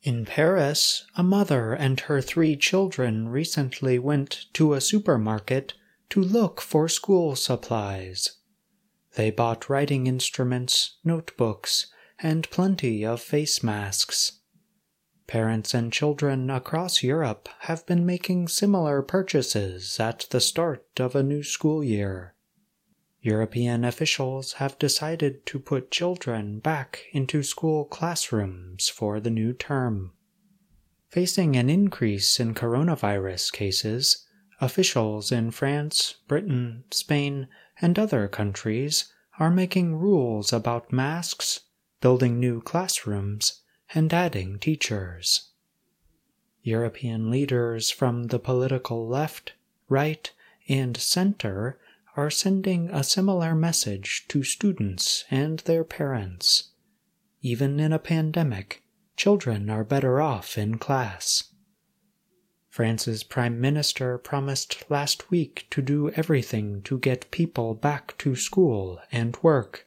In Paris, a mother and her 3 children recently went to a supermarket to look for school supplies. They bought writing instruments, notebooks, and plenty of face masks. Parents and children across Europe have been making similar purchases at the start of a new school year. European officials have decided to put children back into school classrooms for the new term. Facing an increase in coronavirus cases, officials in France, Britain, Spain, and other countries are making rules about masks, building new classrooms, and adding teachers. European leaders from the political left, right, and center are sending a similar message to students and their parents. Even in a pandemic, children are better off in class. France's Prime Minister promised last week to do everything to get people back to school and work.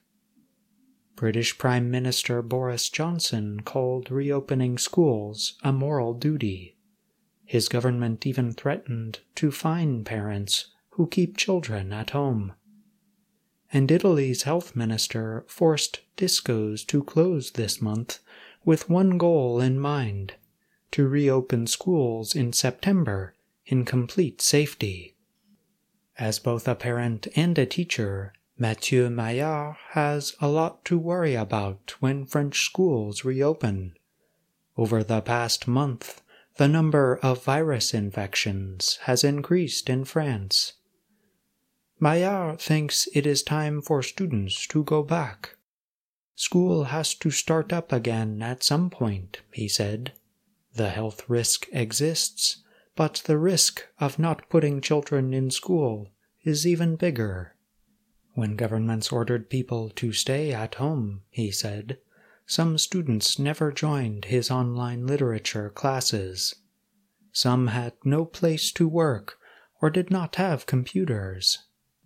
British Prime Minister Boris Johnson called reopening schools a moral duty. His government even threatened to fine parents who keep children at home. And Italy's health minister forced discos to close this month with one goal in mind: to reopen schools in September in complete safety. As both a parent and a teacher, Mathieu Maillard has a lot to worry about when French schools reopen. Over the past month, the number of virus infections has increased in France. Maillard thinks it is time for students to go back. School has to start up again at some point, he said. The health risk exists, but the risk of not putting children in school is even bigger. When governments ordered people to stay at home, he said, some students never joined his online literature classes. Some had no place to work or did not have computers.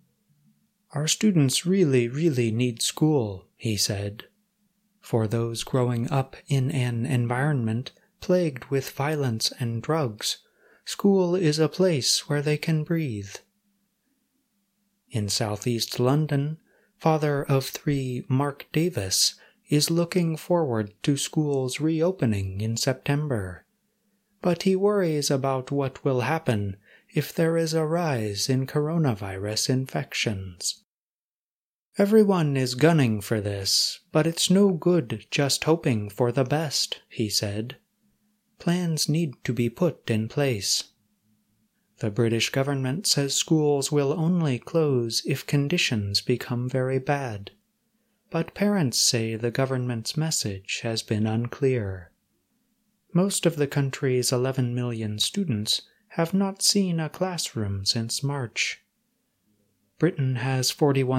Our students really need school, he said. For those growing up in an environment plagued with violence and drugs, school is a place where they can breathe. In southeast London, father of 3 Mark Davis is looking forward to schools reopening in September. But he worries about what will happen if there is a rise in coronavirus infections. Everyone is gunning for this, but it's no good just hoping for the best, he said. Plans need to be put in place. The British government says schools will only close if conditions become very bad. But parents say the government's message has been unclear. Most of the country's 11 million students have not seen a classroom since March. Britain has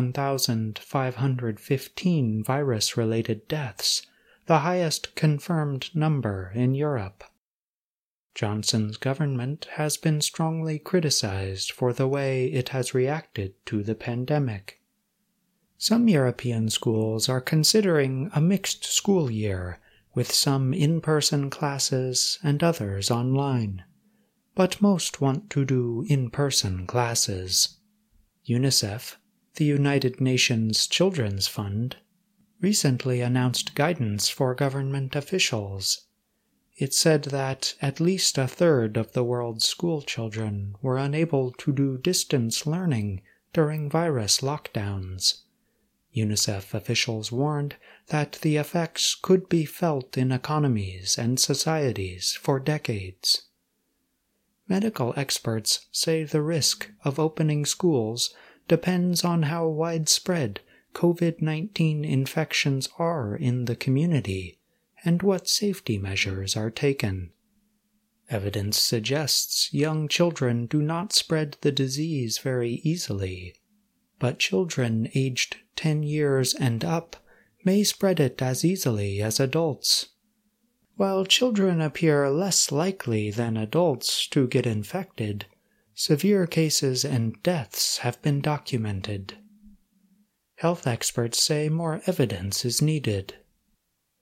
41,515 virus-related deaths, the highest confirmed number in Europe. Johnson's government has been strongly criticized for the way it has reacted to the pandemic. Some European schools are considering a mixed school year, with some in-person classes and others online. But most want to do in-person classes. UNICEF, the United Nations Children's Fund, recently announced guidance for government officials. It said that at least a third of the world's school children were unable to do distance learning during virus lockdowns. UNICEF officials warned that the effects could be felt in economies and societies for decades. Medical experts say the risk of opening schools depends on how widespread COVID-19 infections are in the community and what safety measures are taken. Evidence suggests young children do not spread the disease very easily, but children aged 10 years and up may spread it as easily as adults. While children appear less likely than adults to get infected, severe cases and deaths have been documented. Health experts say more evidence is needed.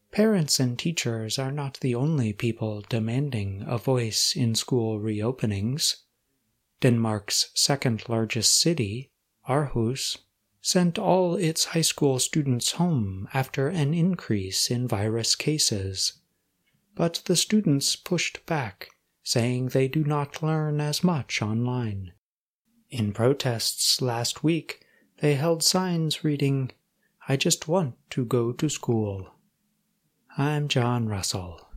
Parents and teachers are not the only people demanding a voice in school reopenings. Denmark's second-largest city, Aarhus, sent all its high school students home after an increase in virus cases. But the students pushed back, saying they do not learn as much online. In protests last week, they held signs reading, "I just want to go to school." I'm John Russell.